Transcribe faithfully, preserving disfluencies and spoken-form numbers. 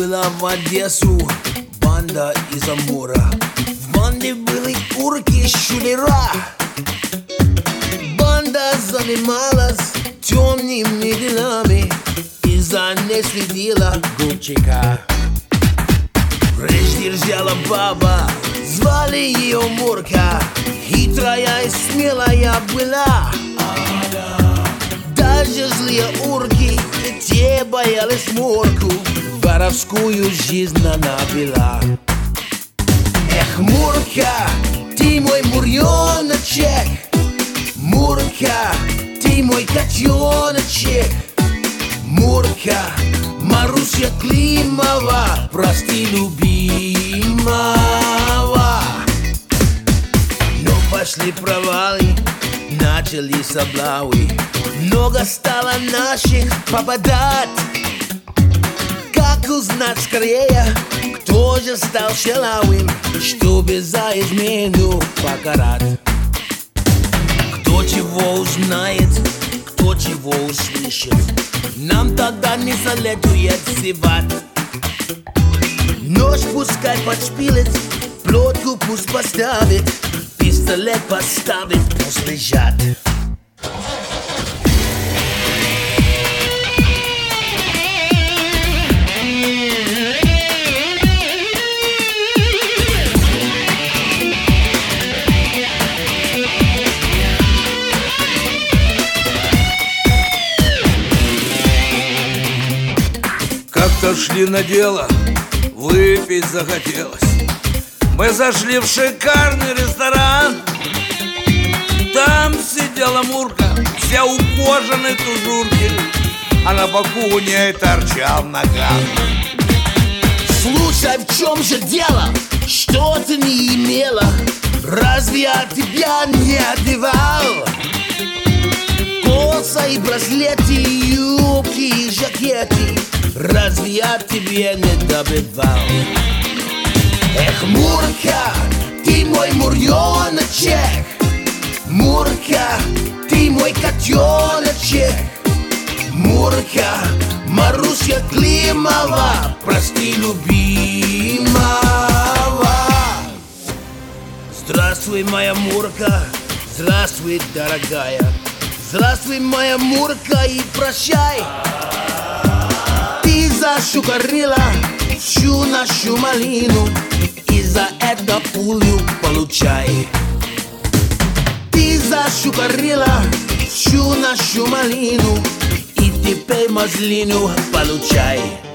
прибыла в Одессу банда из Амура. В банде были урки, шулера. Банда занималась темными делами и за ней следила Губчика. Речь держала баба, звали ее Мурка. Хитрая и смелая была. Даже злые урки, те боялись Мурку. Воровскую жизнь она вела. Эх, Мурка, ты мой муреночек. Мурка, ты мой котеночек. Мурка, Маруся Климова, прости любимого. Но пошли провалы, начались облавы. Много стало наших попадать. Как узнать скорее, кто же стал шалавым, чтобы за измену покарать? Кто чего узнает, кто чего услышит, нам тогда не советует зевать. Нож пускай подшпилит, плотку пусть поставит, пистолет поставит, пусть лежат. Как-то шли на дело, выпить захотелось. Мы зашли в шикарный ресторан. Там сидела Мурка, вся у кожаной тужурки, а на боку у ней торчал наган. Слушай, в чем же дело? Что ты не имела? Разве я тебя не одевал? Коса и браслеты, юбки и жакеты, разве я тебе не добывал? Эх, Мурка, ты мой муреночек. Мурка, ты мой котеночек. Мурка, Маруся Климова, прости любимого. Здравствуй, моя Мурка, здравствуй, дорогая. Здравствуй, моя Мурка, и прощай. Ты зашукарила всю нашу малину, и за это пулю получай. Ты зашукарила всю нашу малину, и теперь мазлину получай.